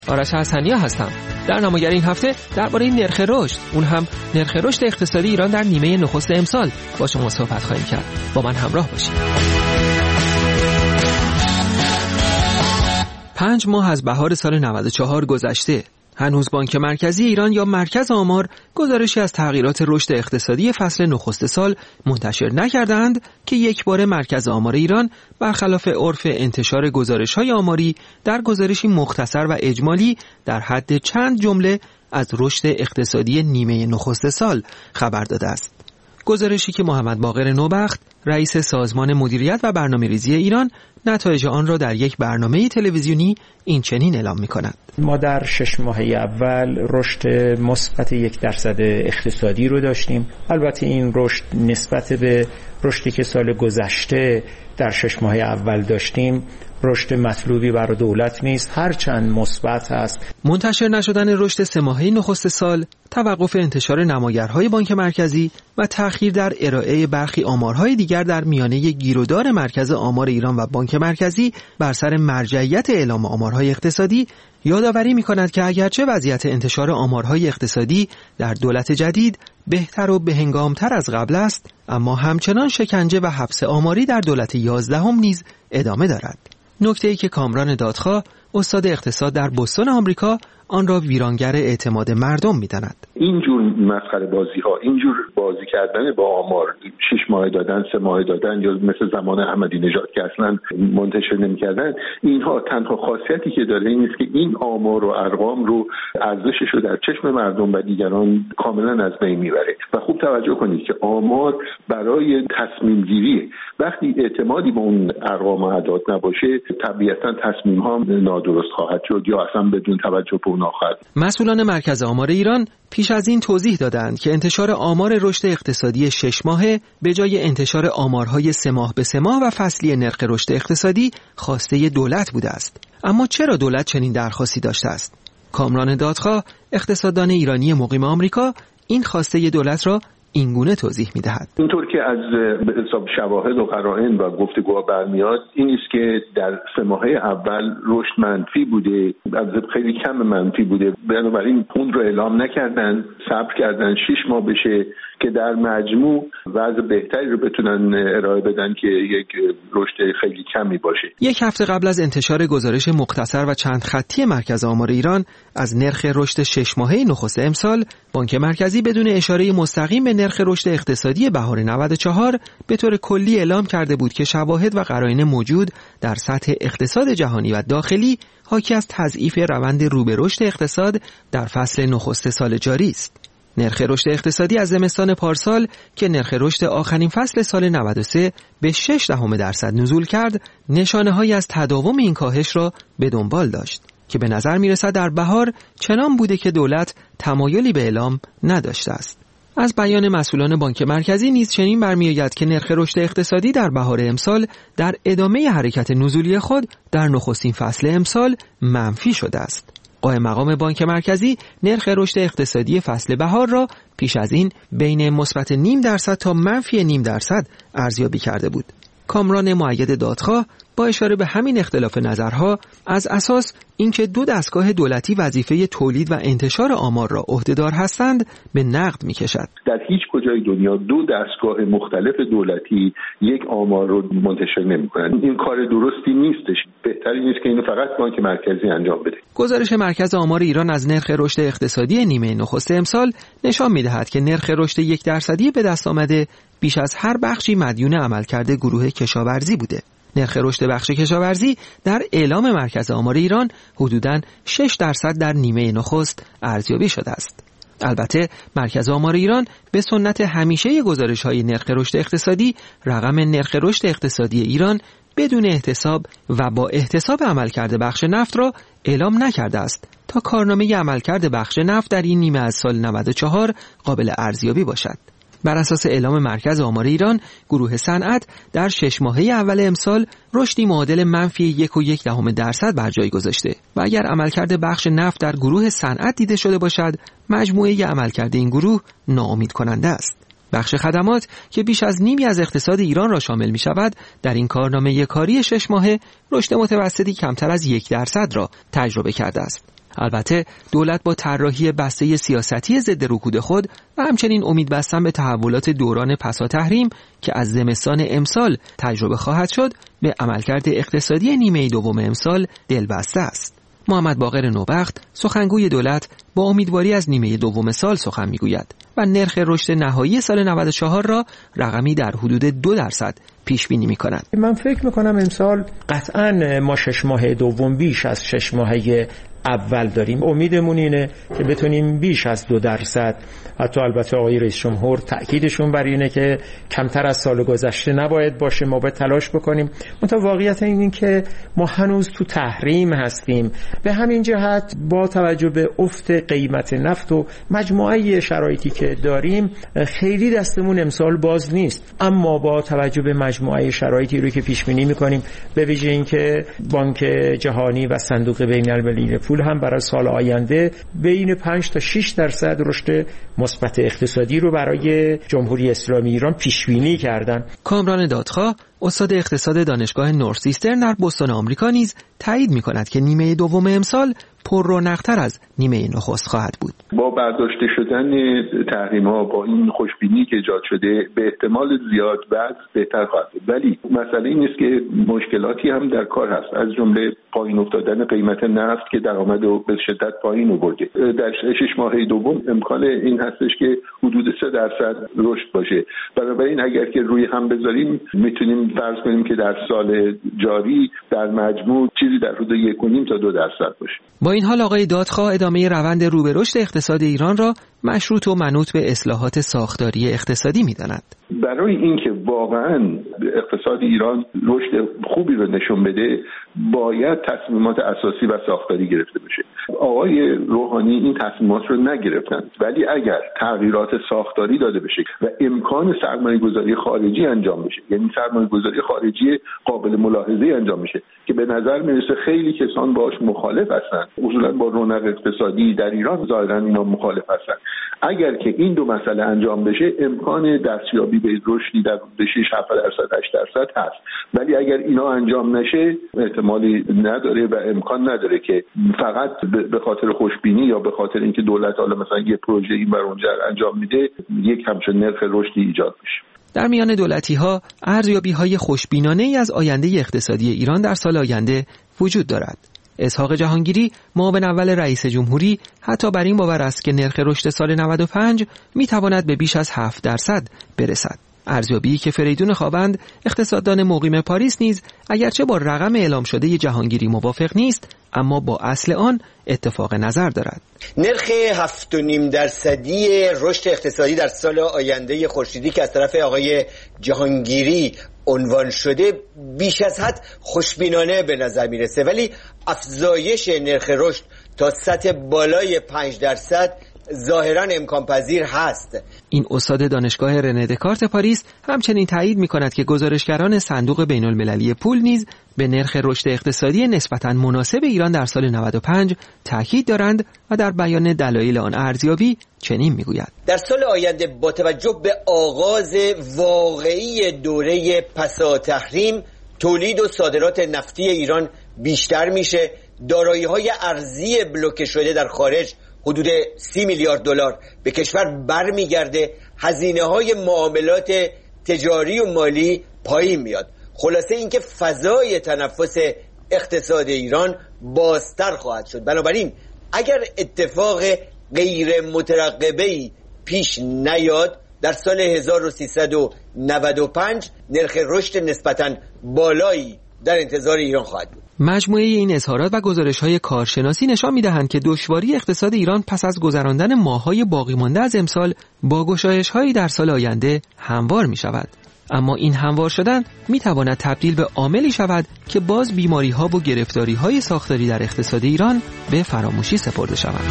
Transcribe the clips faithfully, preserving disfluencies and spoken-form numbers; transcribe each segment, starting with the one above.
آرش حسنیا هستم. در نماگر این هفته درباره نرخ رشد، اون هم نرخ رشد اقتصادی ایران در نیمه نخست امسال با شما صحبت خواهیم کرد. با من همراه باشید. پنج ماه از بهار سال نود و چهار گذشته. هنوز بانک مرکزی ایران یا مرکز آمار گزارشی از تغییرات رشد اقتصادی فصل نخست سال منتشر نکردند که یک بار مرکز آمار ایران برخلاف عرف انتشار گزارش‌های آماری در گزارشی مختصر و اجمالی در حد چند جمله از رشد اقتصادی نیمه نخست سال خبر داده است. گزارشی که محمد باقر نوبخت، رئیس سازمان مدیریت و برنامه‌ریزی ایران، نتایج آن را در یک برنامه تلویزیونی این چنین اعلام می‌کند. ما در شش ماهه اول رشد مثبت یک درصد اقتصادی رو داشتیم. البته این رشد نسبت به رشدی که سال گذشته در شش ماهه اول داشتیم رشد مطلوبی برای دولت نیست، هرچند مثبت است. منتشر نشدن رشد سه ماهه نخست سال، توقف انتشار نمایرهای بانک مرکزی و تأخیر در ارائه برخی آمارهای دیگر در میانه گیرودار مرکز آمار ایران و بانک مرکزی بر سر مرجعیت اعلام آمارهای اقتصادی یادآوری می‌کند که اگرچه وضعیت انتشار آمارهای اقتصادی در دولت جدید بهتر و بهنگامتر از قبل است، اما همچنان شکنجه و حبس آماری در دولت یازدهم نیز ادامه دارد. نکته‌ای که کامران دادخواه، استاد اقتصاد در بوستون آمریکا، آن را ویرانگر اعتماد مردم می‌داند. اینجور مسخره بازی‌ها، اینجور بازی کردن با آمار، شش ماه دادن، سه ماه دادن، یا مثل زمان احمدی نژاد که اصلا منتشر نمی‌کردن، اینها تنها خاصیتی که داره این است که این آمار و ارقام رو ارزشش رو در چشم مردم و دیگران کاملا از بین میبره. و خوب توجه کنید که آمار برای تصمیم گیری، وقتی اعتمادی به اون ارقام و اعداد نباشه، طبیعتاً تصمیم‌ها نادرست خواهد شد یا اصلا بدون توجه به اون آخر. مسئولان مرکز آمار ایران پیش از این توضیح دادند که انتشار آمار رشد اقتصادی شش ماهه به جای انتشار آمارهای سه ماه به سه ماه و فصلی نرخ رشد اقتصادی خواسته دولت بوده است. اما چرا دولت چنین درخواستی داشته است؟ کامران دادخواه، اقتصاددان ایرانی مقیم آمریکا، این خواسته دولت را اینگونه توضیح می‌دهد. اینطور که از حساب شواهد و قرائن و گفتگوها برمیاد این است که در سه ماهه اول رشد منفی بوده، از خیلی کم منفی بوده، بنابراین اون رو اعلام نکردن، صبر کردن شش ماه بشه که در مجموع وضع بهتری رو بتونن ارائه بدن که یک رشد خیلی کمی باشه. یک هفته قبل از انتشار گزارش مختصر و چند خطی مرکز آمار ایران از نرخ رشد شش ماهه نخست امسال، بانک مرکزی بدون اشاره مستقیم به نرخ رشد اقتصادی بهار نود و چهار به طور کلی اعلام کرده بود که شواهد و قرائن موجود در سطح اقتصاد جهانی و داخلی حاکی از تضعیف روند رو به رشد اقتصاد در فصل نخست سال جاری است. نرخ رشد اقتصادی از زمستان پارسال که نرخ رشد آخرین فصل سال نود و سه به شش دهم درصد نزول کرد، نشانه‌هایی از تداوم این کاهش را به دنبال داشت که به نظر می‌رسد در بهار چنان بوده که دولت تمایلی به اعلام نداشته است. از بیان مسئولان بانک مرکزی نیز چنین برمی‌آید که نرخ رشد اقتصادی در بهار امسال در ادامه حرکت نزولی خود در نخستین فصل امسال منفی شده است. قائم مقام بانک مرکزی نرخ رشد اقتصادی فصل بهار را پیش از این بین مثبت نیم درصد تا منفی نیم درصد ارزیابی کرده بود. کامران مؤید دادخواه با اشاره به همین اختلاف نظرها از اساس اینکه دو دستگاه دولتی وظیفه تولید و انتشار آمار را عهده‌دار هستند به نقد می‌کشد. در هیچ کجای دنیا دو دستگاه مختلف دولتی یک آمار رو منتشر نمی‌کنند. این کار درستی نیستش. بهتری نیست که اینو فقط بانک مرکزی انجام بده. گزارش مرکز آمار ایران از نرخ رشد اقتصادی نیمه نخست امسال نشان می‌دهد که نرخ رشد یک درصدی به دست آمده بیش از هر بخشی مدیون عملکرد گروه کشاورزی بوده. نرخ رشد بخش کشاورزی در اعلام مرکز آمار ایران حدوداً شش درصد در نیمه نخست ارزیابی شده است. البته مرکز آمار ایران به سنت همیشه گزارش‌های نرخ رشد اقتصادی رقم نرخ رشد اقتصادی ایران بدون احتساب و با احتساب عملکرد بخش نفت را اعلام نکرده است تا کارنامه عملکرد بخش نفت در این نیمه از سال نود و چهار قابل ارزیابی باشد. بر اساس اعلام مرکز آمار ایران، گروه صنعت در شش ماهه اول امسال رشدی معادل منفی یک و یک دهم درصد بر جای گذاشته و اگر عملکرد بخش نفت در گروه صنعت دیده شده باشد، مجموعه عملکرد این گروه ناامید کننده است. بخش خدمات که بیش از نیمی از اقتصاد ایران را شامل می شود، در این کارنامه کاری شش ماهه رشد متوسطی کمتر از یک درصد را تجربه کرده است. البته دولت با طراحی بسته سیاستی ضد رکود خود و همچنین امید بستن به تحولات دوران پسا تحریم که از زمستان امسال تجربه خواهد شد، به عملکرد اقتصادی نیمه دوم امسال دلبسته است. محمد باقر نوبخت، سخنگوی دولت، با امیدواری از نیمه دوم سال سخن میگوید و نرخ رشد نهایی سال نود و چهار را رقمی در حدود دو درصد پیش بینی می‌کند. من فکر می‌کنم امسال قطعاً ما شش ماه دوم بیش از شش ماهه اول داریم. امیدمون اینه که بتونیم بیش از دو درصد، حتی البته آقای رئیس جمهور تأکیدشون بر اینه که کمتر از سال گذشته نباید باشه، ما باید تلاش بکنیم. منتها واقعیت این که ما هنوز تو تحریم هستیم. به همین جهت با توجه به افت قیمت نفت و مجموعه شرایطی که داریم خیلی دستمون امسال باز نیست، اما با توجه به مجموعه شرایطی رو که پیش بینی می‌کنیم، به ویژه اینکه بانک جهانی و صندوق بین‌المللی پول هم برای سال آینده بین پنج تا شش درصد رشد مثبت اقتصادی رو برای جمهوری اسلامی ایران پیش بینی کردن. کامران دادخواه، استاد اقتصاد دانشگاه نورث‌ایسترن در بوستون آمریکا، نیز تایید می‌کند که نیمه دوم امسال پر رونق‌تر از نیمه نخست خواهد بود. با برداشته شدن تحریم‌ها، با این خوشبینی که ایجاد شده، به احتمال زیاد وضع بهتر خواهد بود. ولی مسئله این است که مشکلاتی هم در کار هست، از جمله پایین افتادن قیمت نفت که درآمد رو به شدت پایین آورده. در شش ماهه دوم امکان این هستش که حدود سه درصد رشد باشه. بنابراین اگر که روی هم بذاریم میتونیم فرض کنیم که در سال جاری در مجموع چیزی در حدود یک و نیم تا دو درصد باشه. با این حال آقای دادخواه ادامه روند رو به رشد اقتصاد ایران را مشروط و منوط به اصلاحات ساختاری اقتصادی می‌داند. برای اینکه واقعاً اقتصاد ایران رشد خوبی رو نشون بده، باید تصمیمات اساسی و ساختاری گرفته بشه. آقای روحانی این تصمیمات رو نگرفتن، ولی اگر تغییرات ساختاری داده بشه و امکان سرمایه‌گذاری خارجی انجام بشه، یعنی سرمایه‌گذاری خارجی قابل ملاحظه انجام بشه که به نظر میرسه خیلی کسان باش مخالف هستن، اصولاً با رونق اقتصادی در ایران ظاهراً اینا مخالف هستن. اگر که این دو مسئله انجام بشه، امکان دستیابی به رشدی در حدود شش هفت درصد هشت درصد هست. ولی اگر اینا انجام نشه، احتمالی نداره و امکان نداره که فقط به خاطر خوشبینی یا به خاطر اینکه دولت حالا مثلا یه پروژه این بر اونجا انجام میده، یک همچین نرخ رشدی ایجاد بشه. در میان دولتی‌ها ارزیابی‌های خوشبینانه‌ای از آینده اقتصادی ایران در سال آینده وجود دارد. اسحاق جهانگیری، معاون اول رئیس جمهوری، حتی بر این باور است که نرخ رشد سال نود و پنج میتواند به بیش از هفت درصد برسد. ارزیابی که فریدون خوابند، اقتصاددان مقیم پاریس، نیز اگرچه با رقم اعلام شده جهانگیری موافق نیست، اما با اصل آن اتفاق نظر دارد. نرخ هفت و نیم درصدی رشد اقتصادی در سال آینده خورشیدی که از طرف آقای جهانگیری عنوان شده بیش از حد خوشبینانه به نظر میرسه، ولی افزایش نرخ رشد تا سطح بالای پنج درصد ظاهراً امکان پذیر هست. این استاد دانشگاه رنه دکارت پاریس همچنین تایید می‌کند که گزارشگران صندوق بین‌المللی پول نیز به نرخ رشد اقتصادی نسبتاً مناسب ایران در سال نود و پنج تاکید دارند و در بیان دلایل آن ارزیابی چنین می‌گوید: در سال آینده با توجه به آغاز واقعی دوره پسا تحریم، تولید و صادرات نفتی ایران بیشتر میشه، دارایی‌های ارزی بلوکه شده در خارج حدود سی میلیارد دلار به کشور برمیگرده، هزینه‌های معاملات تجاری و مالی پایین میاد. خلاصه اینکه فضای تنفس اقتصاد ایران بازتر خواهد شد. بنابراین اگر اتفاق غیر مترقبه‌ای پیش نیاد، در سال هزار و سیصد و نود و پنج نرخ رشد نسبتاً بالایی در انتظار ایران خواهد بود. مجموعه این اظهارات و گزارش‌های کارشناسی نشان می‌دهند که دشواری اقتصاد ایران پس از گذراندن ماه‌های باقی مانده از امسال با گشایش‌هایی در سال آینده هموار می‌شود. اما این هموار شدن می‌تواند تبدیل به عاملی شود که باز بیماری‌ها و گرفتاری‌های ساختاری در اقتصاد ایران به فراموشی سپرده شوند.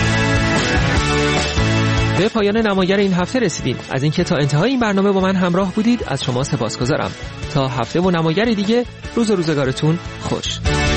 به پایان نماگر این هفته رسیدیم. از اینکه تا انتهای این برنامه با من همراه بودید از شما سپاسگزارم. تا هفته و نماگر دیگه، روز و روزگارتون خوش.